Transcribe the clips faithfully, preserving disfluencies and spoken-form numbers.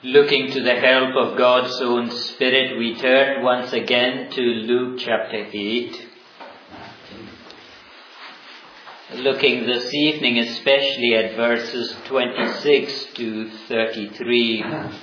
Looking to the help of God's own Spirit, we turn once again to Luke chapter eight. Looking this evening especially at verses twenty-six to thirty-three.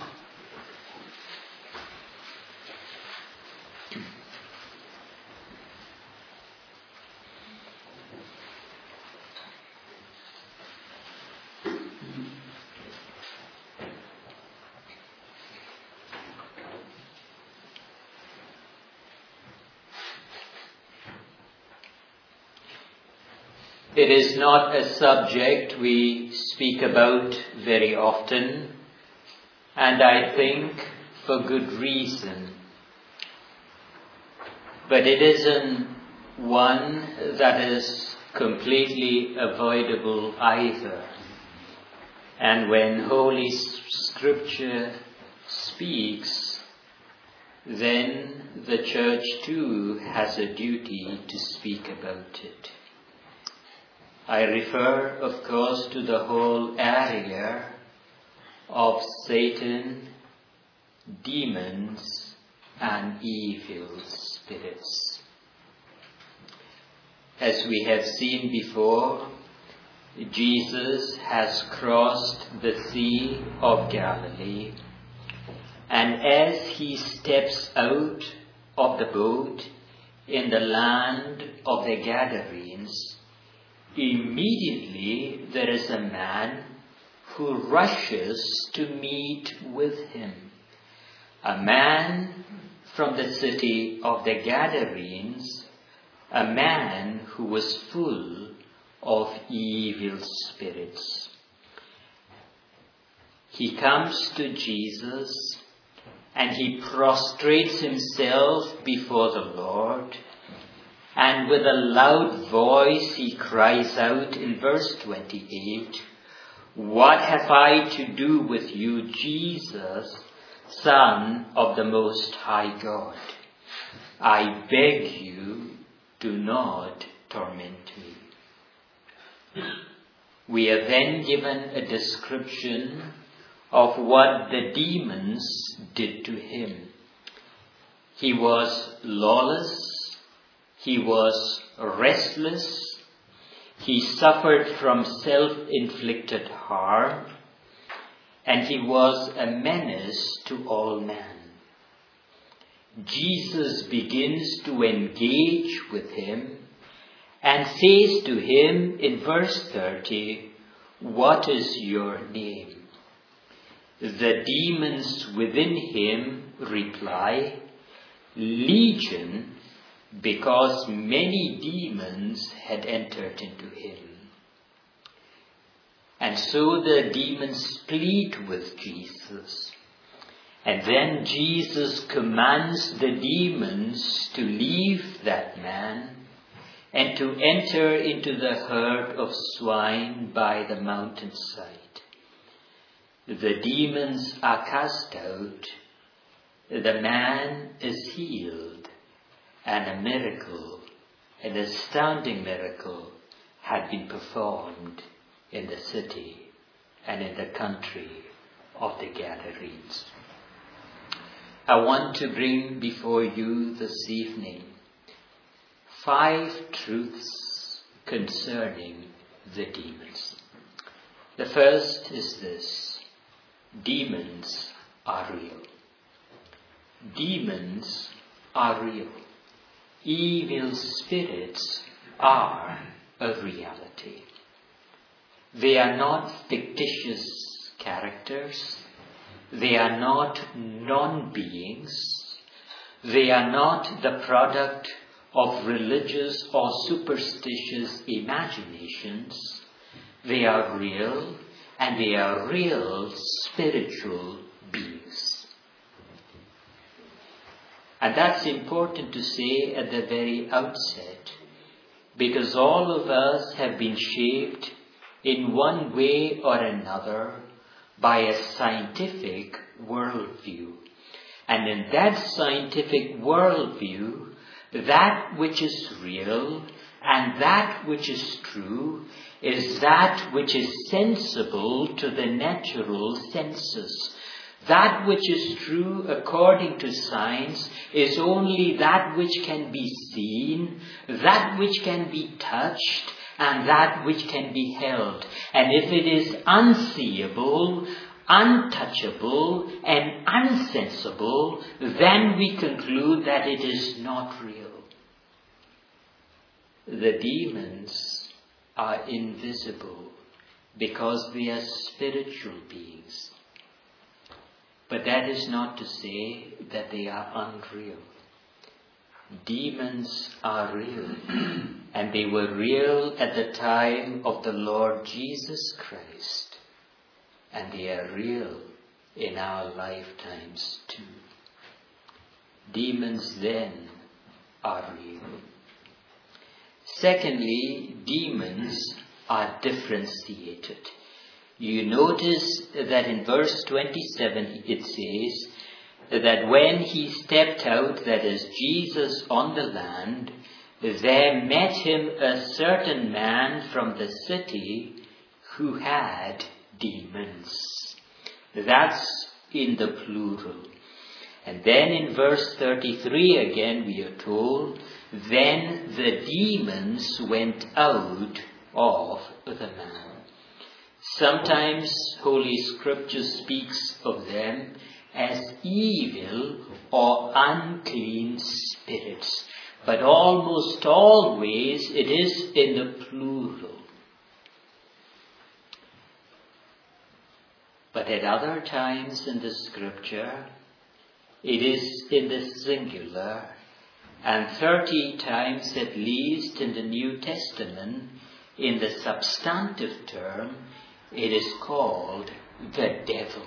It is not a subject we speak about very often, and I think for good reason. But it isn't one that is completely avoidable either. And when Holy Scripture speaks, then the Church too has a duty to speak about it. I refer, of course, to the whole area of Satan, demons, and evil spirits. As we have seen before, Jesus has crossed the Sea of Galilee, and as he steps out of the boat in the land of the Gadarenes, immediately there is a man who rushes to meet with him. A man from the city of the Gadarenes, a man who was full of evil spirits. He comes to Jesus and he prostrates himself before the Lord. And with a loud voice he cries out in verse twenty-eight, "What have I to do with you, Jesus, Son of the Most High God? I beg you, do not torment me." We are then given a description of what the demons did to him. He was lawless. He was restless. He suffered from self-inflicted harm. And he was a menace to all men. Jesus begins to engage with him and says to him in verse thirty, "What is your name?" The demons within him reply, "Legion," because many demons had entered into him. And so the demons plead with Jesus. And then Jesus commands the demons to leave that man and to enter into the herd of swine by the mountainside. The demons are cast out. The man is healed. And a miracle, an astounding miracle, had been performed in the city and in the country of the Gadarenes. I want to bring before you this evening five truths concerning the demons. The first is this: demons are real. Demons are real. Evil spirits are a reality. They are not fictitious characters. They are not non-beings. They are not the product of religious or superstitious imaginations. They are real, and they are real spiritual beings. And that's important to say at the very outset, because all of us have been shaped in one way or another by a scientific worldview. And in that scientific worldview, that which is real and that which is true is that which is sensible to the natural senses. That which is true according to science is only that which can be seen, that which can be touched, and that which can be held. And if it is unseeable, untouchable, and unsensible, then we conclude that it is not real. The demons are invisible because they are spiritual beings. But that is not to say that they are unreal. Demons are real, and they were real at the time of the Lord Jesus Christ, and they are real in our lifetimes too. Demons then are real. Secondly, demons are differentiated. You notice that in verse twenty-seven it says that when he stepped out, that is Jesus, on the land, there met him a certain man from the city who had demons. That's in the plural. And then in verse thirty-three again we are told, then the demons went out of the man. Sometimes Holy Scripture speaks of them as evil or unclean spirits, but almost always it is in the plural. But at other times in the Scripture, it is in the singular, and thirty times at least in the New Testament, in the substantive term, it is called the devil.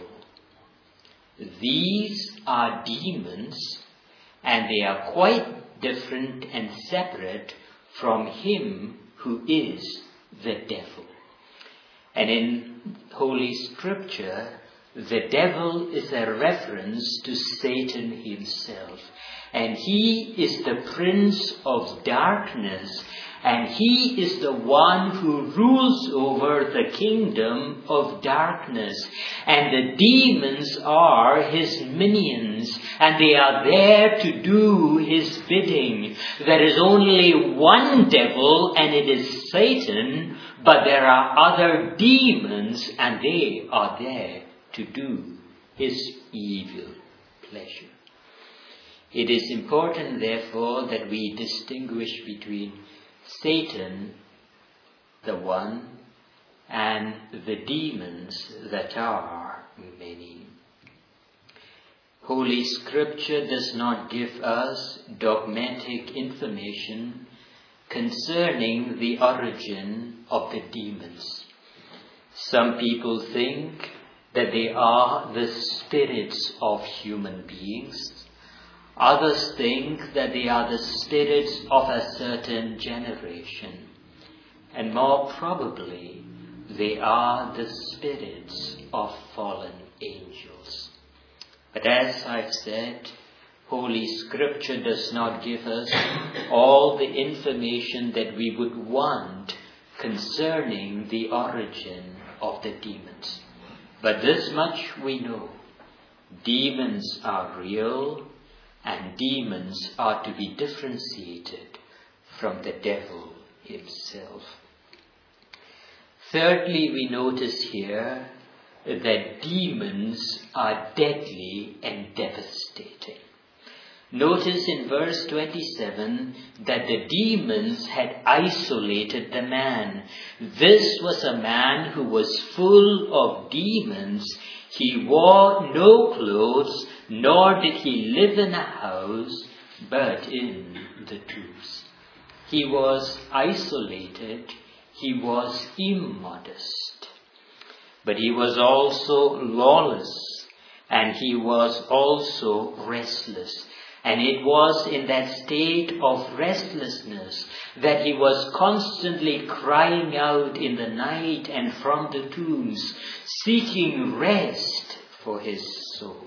These are demons, and they are quite different and separate from him who is the devil. And in Holy Scripture, the devil is a reference to Satan himself. And he is the prince of darkness, and he is the one who rules over the kingdom of darkness. And the demons are his minions, and they are there to do his bidding. There is only one devil, and it is Satan, but there are other demons, and they are there to do his evil pleasure. It is important, therefore, that we distinguish between Satan, the one, and the demons that are many. Holy Scripture does not give us dogmatic information concerning the origin of the demons. Some people think that they are the spirits of human beings. Others think that they are the spirits of a certain generation. And more probably, they are the spirits of fallen angels. But as I've said, Holy Scripture does not give us all the information that we would want concerning the origin of the demons. But this much we know. Demons are real, and demons are to be differentiated from the devil himself. Thirdly, we notice here that demons are deadly and devastating. Notice in verse twenty-seven that the demons had isolated the man. This was a man who was full of demons. He wore no clothes, nor did he live in a house, but in the tombs. He was isolated. He was immodest. But he was also lawless, and he was also restless. And it was in that state of restlessness that he was constantly crying out in the night and from the tombs, seeking rest for his soul.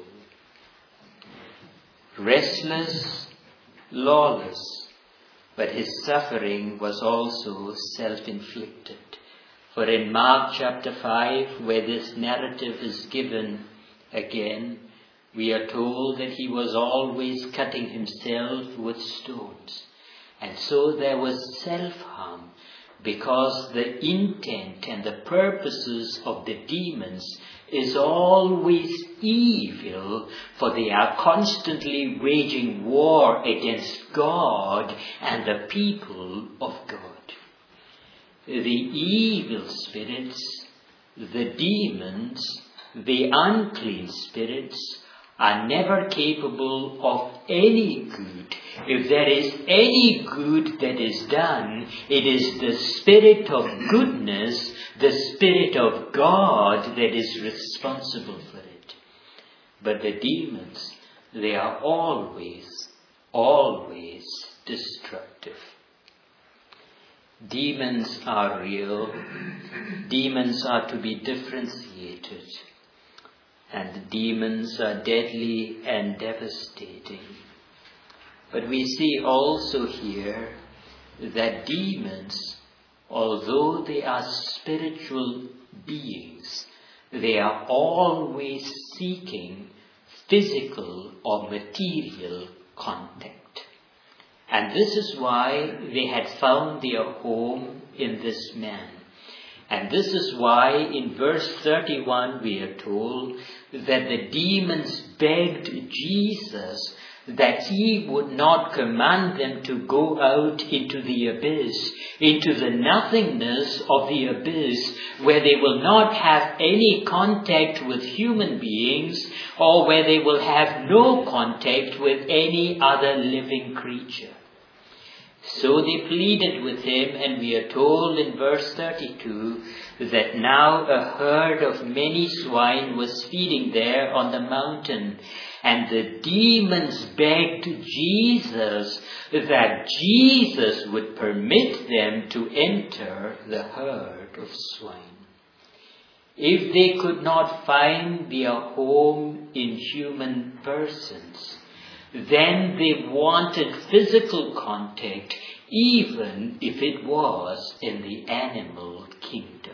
Restless, lawless, but his suffering was also self-inflicted. For in Mark chapter five, where this narrative is given again, We are told that he was always cutting himself with stones. And so there was self-harm, because the intent and the purposes of the demons is always evil, for they are constantly waging war against God and the people of God. The evil spirits, the demons, the unclean spirits are never capable of any good. If there is any good that is done, it is the Spirit of goodness, the Spirit of God that is responsible for it. But the demons, they are always, always destructive. Demons are real. Demons are to be differentiated. And the demons are deadly and devastating. But we see also here that demons, although they are spiritual beings, they are always seeking physical or material contact. And this is why they had found their home in this man. And this is why in verse thirty-one we are told that the demons begged Jesus that he would not command them to go out into the abyss, into the nothingness of the abyss, where they will not have any contact with human beings, or where they will have no contact with any other living creature. So they pleaded with him, and we are told in verse thirty-two that now a herd of many swine was feeding there on the mountain, and the demons begged Jesus that Jesus would permit them to enter the herd of swine. If they could not find their home in human persons, then they wanted physical contact, even if it was in the animal kingdom.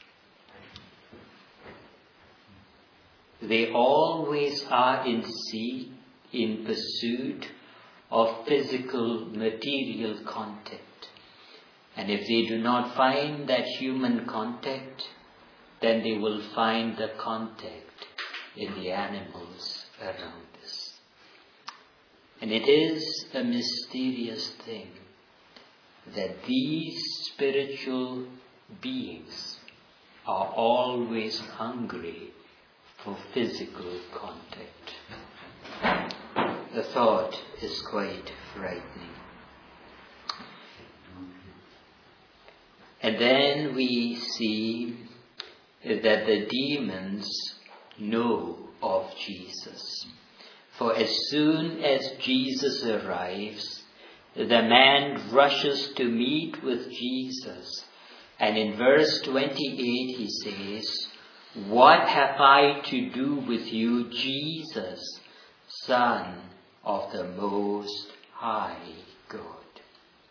They always are in seek, in pursuit of physical, material contact. And if they do not find that human contact, then they will find the contact in the animals around us. And it is a mysterious thing that these spiritual beings are always hungry for physical contact. The thought is quite frightening. And then we see that the demons know of Jesus. For as soon as Jesus arrives, the man rushes to meet with Jesus. And in verse twenty-eight he says, "What have I to do with you, Jesus, Son of the Most High God?"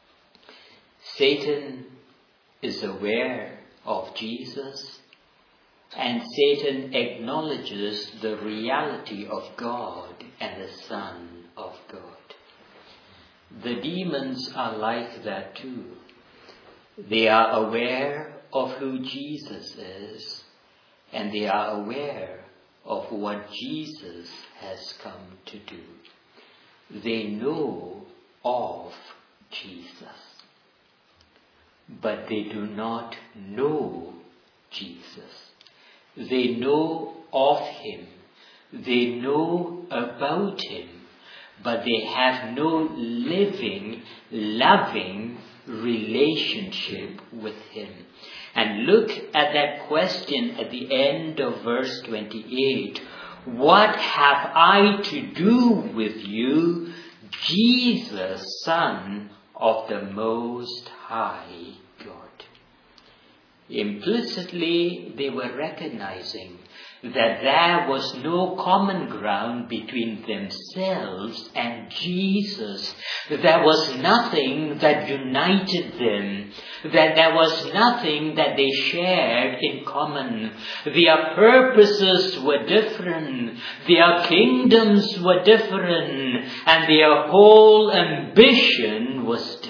Satan is aware of Jesus, and Satan acknowledges the reality of God and the Son of God. The demons are like that too. They are aware of who Jesus is, and they are aware of what Jesus has come to do. They know of Jesus, but they do not know Jesus. They know of him. They know about him, but they have no living, loving relationship with him. And look at that question at the end of verse twenty-eight. "What have I to do with you, Jesus, Son of the Most High God?" Implicitly, they were recognizing that there was no common ground between themselves and Jesus. There was nothing that united them, that there was nothing that they shared in common. Their purposes were different, their kingdoms were different, and their whole ambition was different.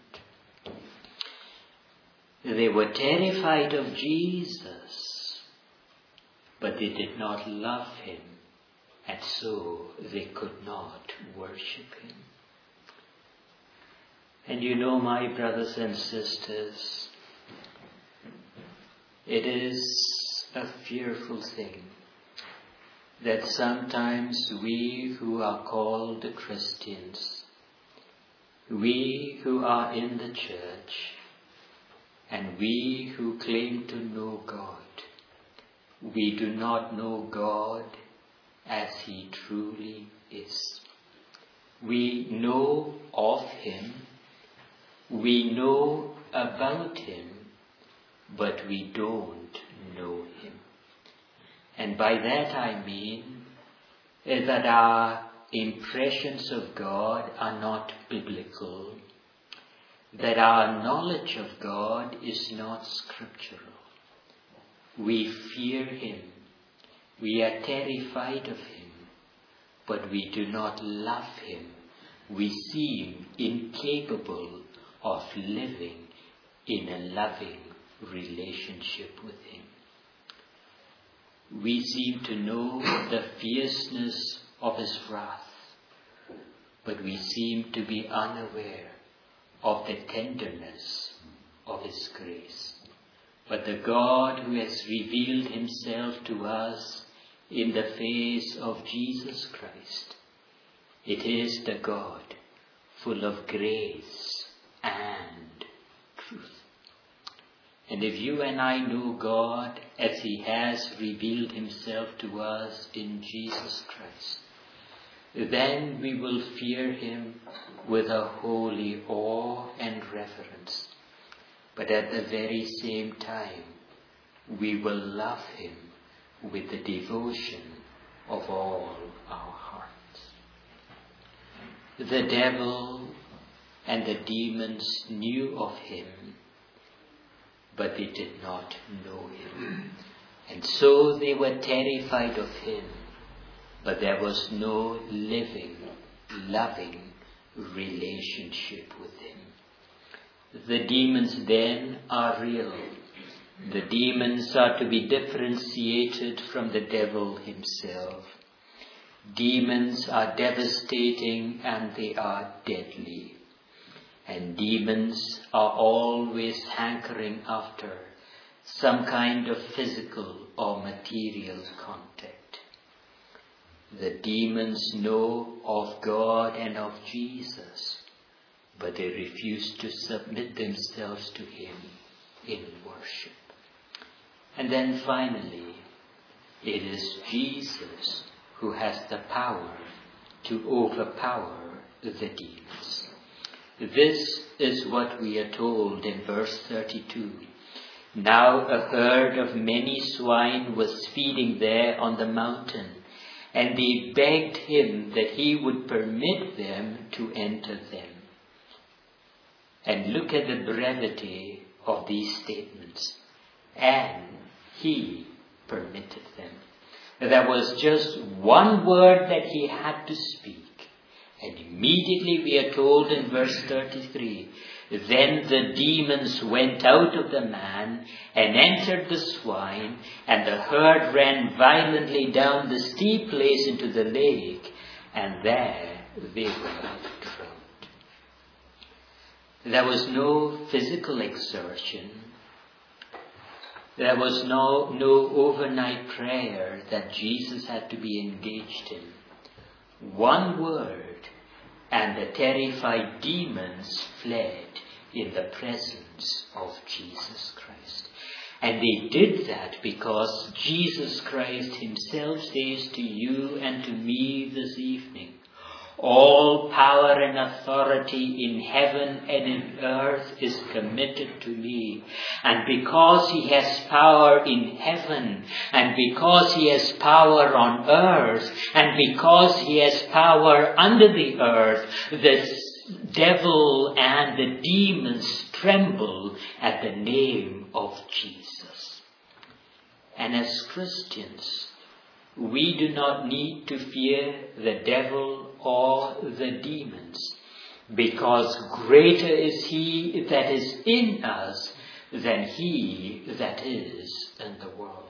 They were terrified of Jesus, but they did not love him, and so they could not worship him. And you know, my brothers and sisters, it is a fearful thing that sometimes we who are called Christians, we who are in the church, and we who claim to know God, we do not know God as he truly is. We know of him, we know about him, but we don't know him. And by that I mean that our impressions of God are not biblical, that our knowledge of God is not scriptural. We fear him, we are terrified of him, but we do not love him. We seem incapable of living in a loving relationship with him. We seem to know the fierceness of his wrath, but we seem to be unaware of the tenderness of his grace. But the God who has revealed himself to us in the face of Jesus Christ, it is the God full of grace and truth. And if you and I know God as he has revealed himself to us in Jesus Christ, then we will fear him with a holy awe and reverence. But at the very same time, we will love him with the devotion of all our hearts. The devil and the demons knew of him, but they did not know him. And so they were terrified of him, but there was no living, loving relationship with him. The demons then are real. The demons are to be differentiated from the devil himself. Demons are devastating and they are deadly. And demons are always hankering after some kind of physical or material contact. The demons know of God and of Jesus, but they refuse to submit themselves to him in worship. And then finally, it is Jesus who has the power to overpower the demons. This is what we are told in verse thirty-two. Now a herd of many swine was feeding there on the mountain, and they begged him that he would permit them to enter them. And look at the brevity of these statements. And he permitted them. There was just one word that he had to speak. And immediately we are told in verse thirty-three, then the demons went out of the man and entered the swine, and the herd ran violently down the steep place into the lake, and there they were drowned. There was no physical exertion. There was no, no overnight prayer that Jesus had to be engaged in. One word, and the terrified demons fled in the presence of Jesus Christ. And they did that because Jesus Christ himself says to you and to me this evening, All power and authority in heaven and in earth is committed to me. And because he has power in heaven, and because he has power on earth, and because he has power under the earth, the devil and the demons tremble at the name of Jesus. And as Christians, we do not need to fear the devil or the demons, because greater is he that is in us than he that is in the world.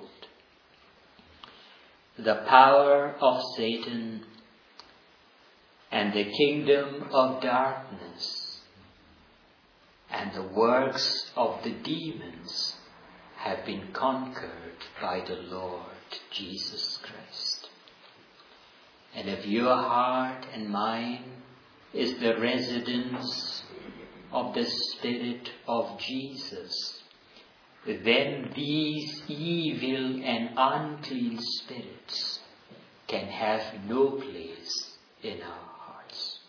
The power of Satan and the kingdom of darkness and the works of the demons have been conquered by the Lord Jesus Christ. And if your heart and mine is the residence of the Spirit of Jesus, then these evil and unclean spirits can have no place in our hearts.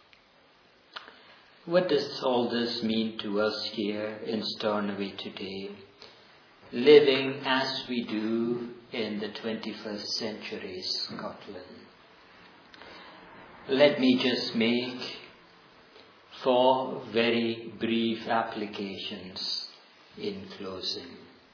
What does all this mean to us here in Stornoway today, living as we do in the twenty-first century Scotland? Let me just make four very brief applications in closing.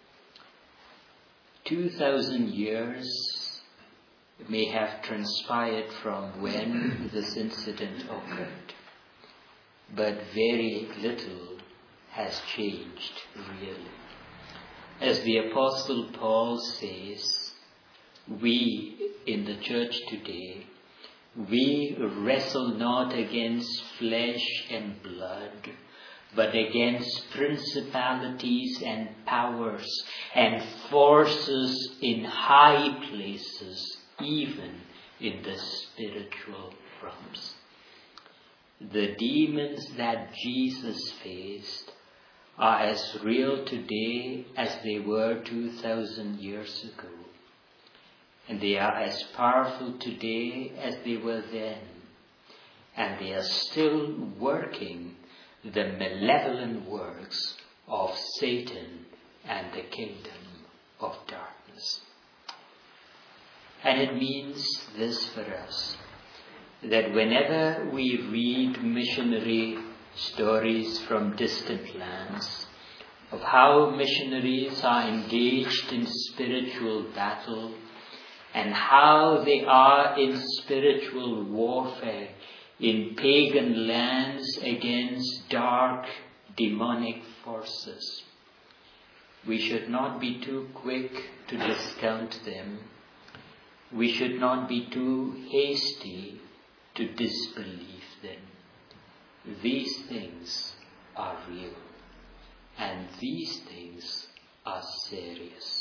Two thousand years may have transpired from when this incident occurred, but very little has changed really. As the Apostle Paul says, we in the church today, we wrestle not against flesh and blood, but against principalities and powers and forces in high places, even in the spiritual realms. The demons that Jesus faced are as real today as they were two thousand years ago. And they are as powerful today as they were then. And they are still working the malevolent works of Satan and the kingdom of darkness. And it means this for us, that whenever we read missionary stories from distant lands, of how missionaries are engaged in spiritual battle, and how they are in spiritual warfare in pagan lands against dark demonic forces, we should not be too quick to discount them. We should not be too hasty to disbelieve them. These things are real, and these things are serious.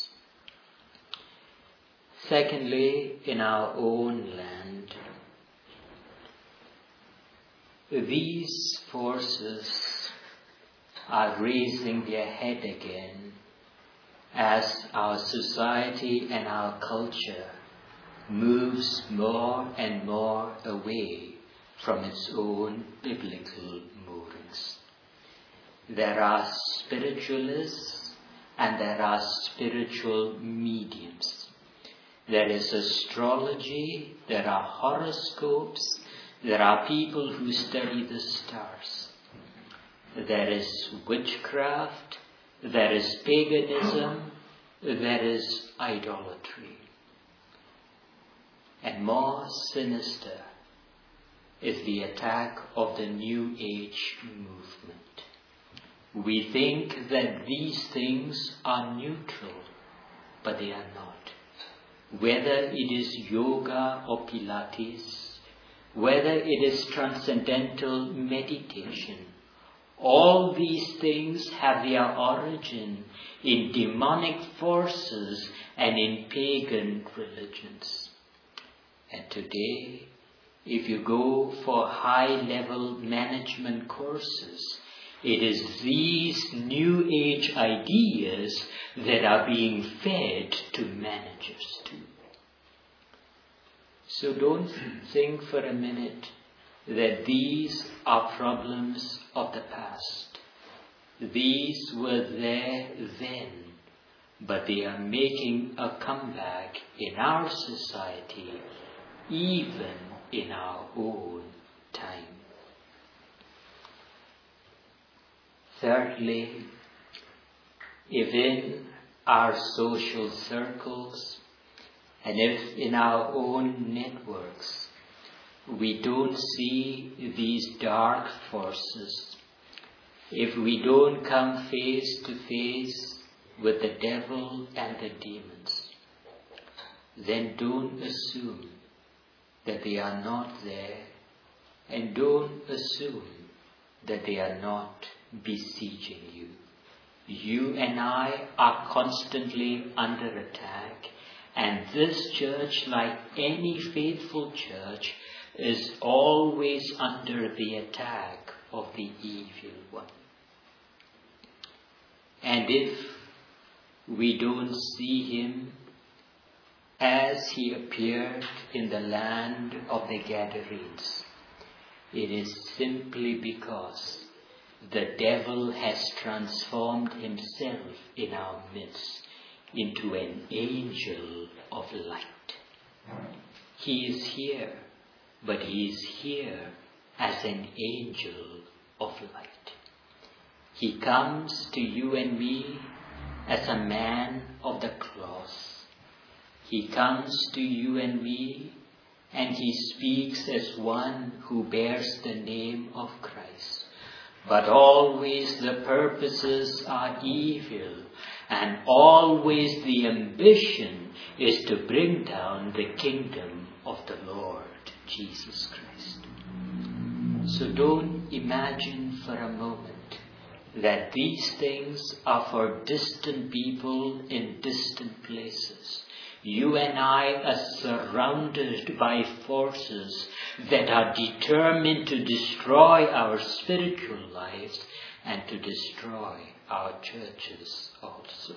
Secondly, in our own land, these forces are raising their head again as our society and our culture moves more and more away from its own biblical moorings. There are spiritualists and there are spiritual mediums. There is astrology, there are horoscopes, there are people who study the stars. There is witchcraft, there is paganism, there is idolatry. And more sinister is the attack of the New Age movement. We think that these things are neutral, but they are not. Whether it is yoga or Pilates, whether it is transcendental meditation, all these things have their origin in demonic forces and in pagan religions. And today, if you go for high-level management courses, it is these New Age ideas that are being fed to managers too. So don't think for a minute that these are problems of the past. These were there then, but they are making a comeback in our society, even in our own time. Thirdly, if in our social circles and if in our own networks we don't see these dark forces, if we don't come face to face with the devil and the demons, then don't assume that they are not there, and don't assume that they are not besieging you. You and I are constantly under attack, and this church, like any faithful church, is always under the attack of the evil one. And if we don't see him as he appeared in the land of the Gadarenes, it is simply because the devil has transformed himself in our midst into an angel of light. He is here, but he is here as an angel of light. He comes to you and me as a man of the cross. He comes to you and me and he speaks as one who bears the name of Christ. But always the purposes are evil, and always the ambition is to bring down the kingdom of the Lord Jesus Christ. So don't imagine for a moment that these things are for distant people in distant places. You and I are surrounded by forces that are determined to destroy our spiritual lives and to destroy our churches also.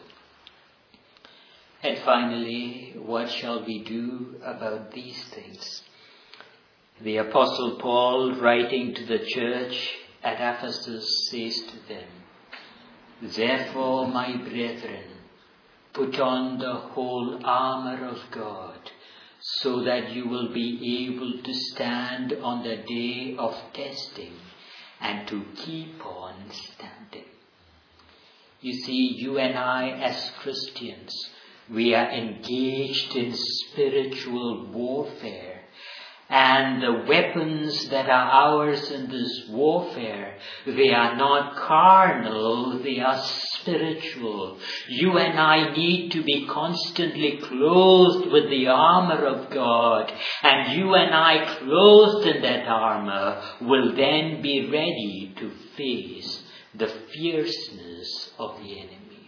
And finally, what shall we do about these things? The Apostle Paul, writing to the church at Ephesus, says to them, "Therefore, my brethren, put on the whole armour of God, so that you will be able to stand on the day of testing and to keep on standing." You see, you and I as Christians, we are engaged in spiritual warfare. And the weapons that are ours in this warfare, they are not carnal, they are spiritual. You and I need to be constantly clothed with the armour of God. And you and I, clothed in that armour, will then be ready to face the fierceness of the enemy.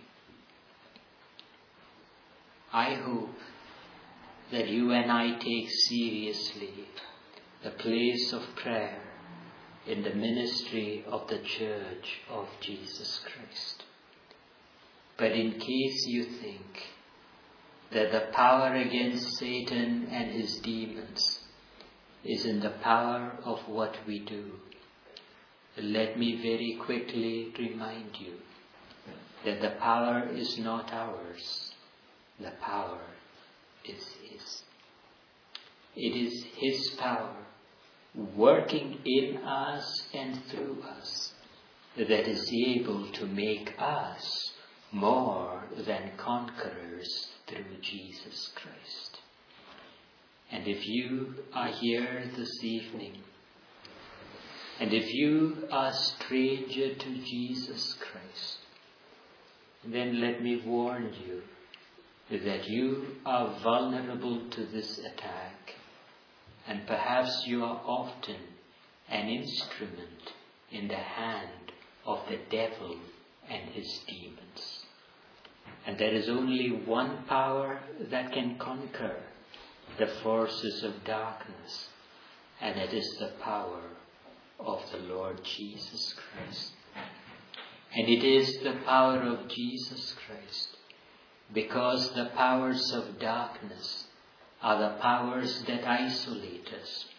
I hope that you and I take seriously the place of prayer in the ministry of the Church of Jesus Christ. But in case you think that the power against Satan and his demons is in the power of what we do, let me very quickly remind you that the power is not ours. The power is His. It is His power working in us and through us that is able to make us more than conquerors through Jesus Christ. And if you are here this evening, and if you are a stranger to Jesus Christ, then let me warn you that you are vulnerable to this attack, and perhaps you are often an instrument in the hand of the devil and his demons. And there is only one power that can conquer the forces of darkness, and it is the power of the Lord Jesus Christ. And it is the power of Jesus Christ, because the powers of darkness are the powers that isolate us.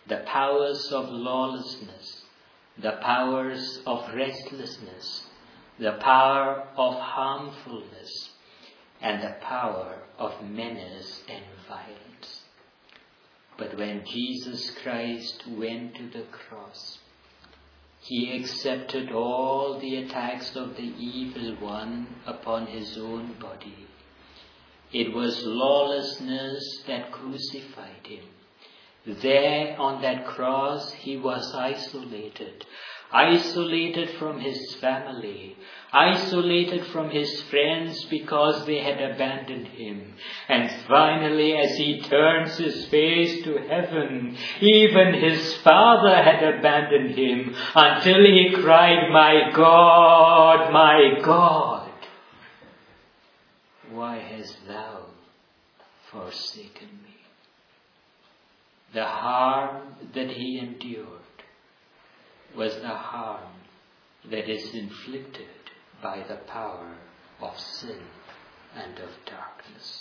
the powers of lawlessness, the powers of restlessness, the power of harmfulness, and the power of menace and violence. But when Jesus Christ went to the cross, He accepted all the attacks of the evil one upon His own body. It was lawlessness that crucified Him. There on that cross He was isolated, isolated from His family, isolated from His friends because they had abandoned Him. And finally, as He turns His face to heaven, even His Father had abandoned Him until He cried, "My God, my God, why hast Thou forsaken me?" The harm that He endured was the harm that is inflicted by the power of sin and of darkness.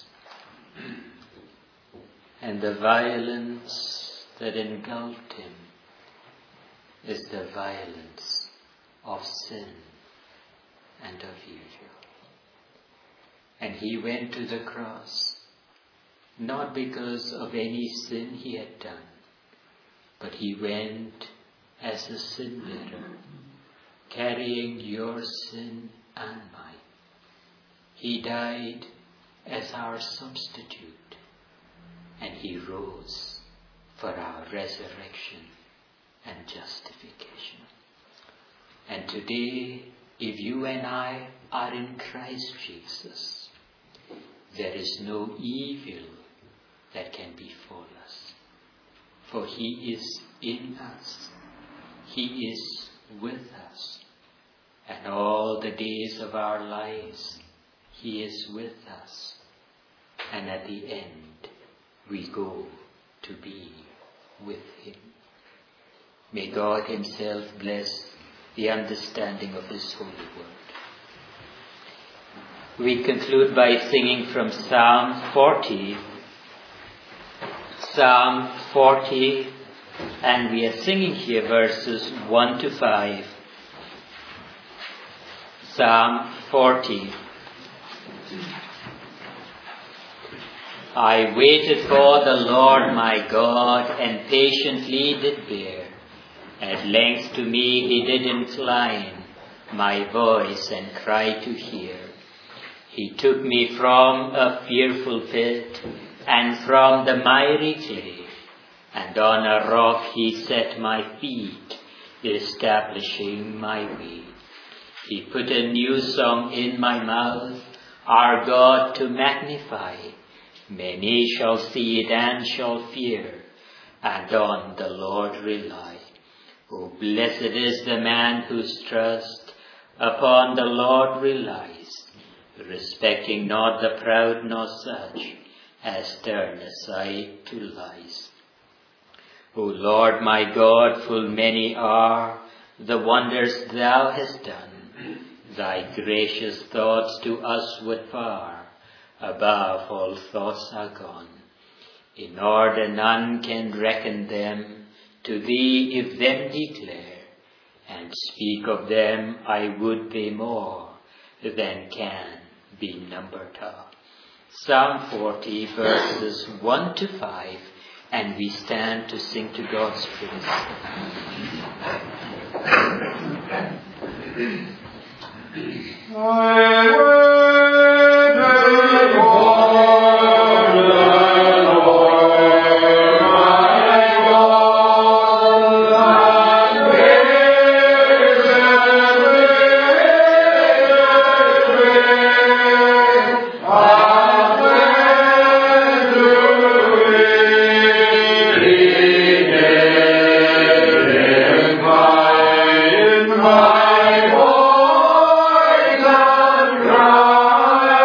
And the violence that engulfed Him is the violence of sin and of evil. And He went to the cross not because of any sin He had done, but He went as a sin bearer, carrying your sin and mine. He died as our substitute, and He rose for our resurrection and justification. And today, if you and I are in Christ Jesus, there is no evil that can befall us, for He is in us. He is with us, and all the days of our lives He is with us, and at the end we go to be with Him. May God Himself bless the understanding of His holy word. We conclude by singing from Psalm forty. Psalm forty, and we are singing here verses one to five. Psalm forty. I waited for the Lord my God, and patiently did bear. At length to me He did incline my voice, and cried to hear. He took me from a fearful pit, and from the miry clay, and on a rock He set my feet, establishing my way. He put a new song in my mouth, our God to magnify. Many shall see it and shall fear, and on the Lord rely. Oh, blessed is the man whose trust upon the Lord relies, respecting not the proud nor such as turn aside to lies. O Lord my God, full many are the wonders Thou hast done. Thy gracious thoughts to us would far above all thoughts are gone. In order none can reckon them, to Thee if them declare, and speak of them I would they more than can be numbered are. Psalm forty, verses one to five, and we stand to sing to God's praise. I waited for the Lord my God, and my voice and cry.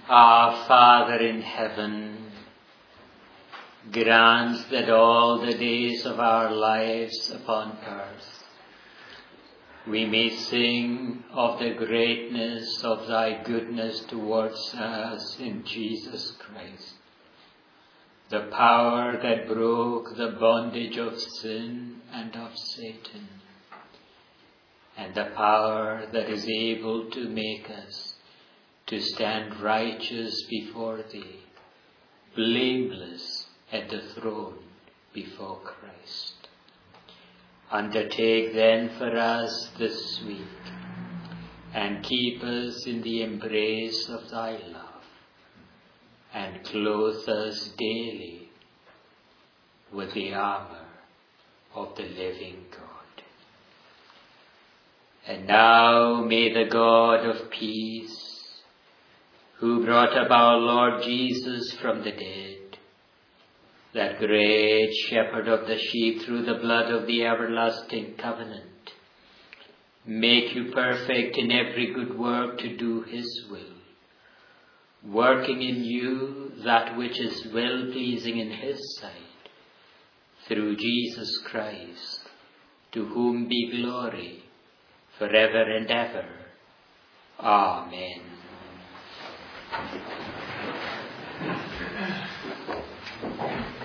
Our Father in heaven, grant that all the days of our lives upon earth we may sing of the greatness of thy goodness towards us in Jesus Christ, the power that broke the bondage of sin and of Satan, and the power that is able to make us to stand righteous before thee, blameless at the throne before Christ. Undertake then for us this week, and keep us in the embrace of thy love, and clothe us daily with the armor of the living God. And now may the God of peace, who brought up our Lord Jesus from the dead, that great shepherd of the sheep through the blood of the everlasting covenant, make you perfect in every good work to do his will, working in you that which is well-pleasing in his sight, through Jesus Christ, to whom be glory forever and ever. Amen. Thank you.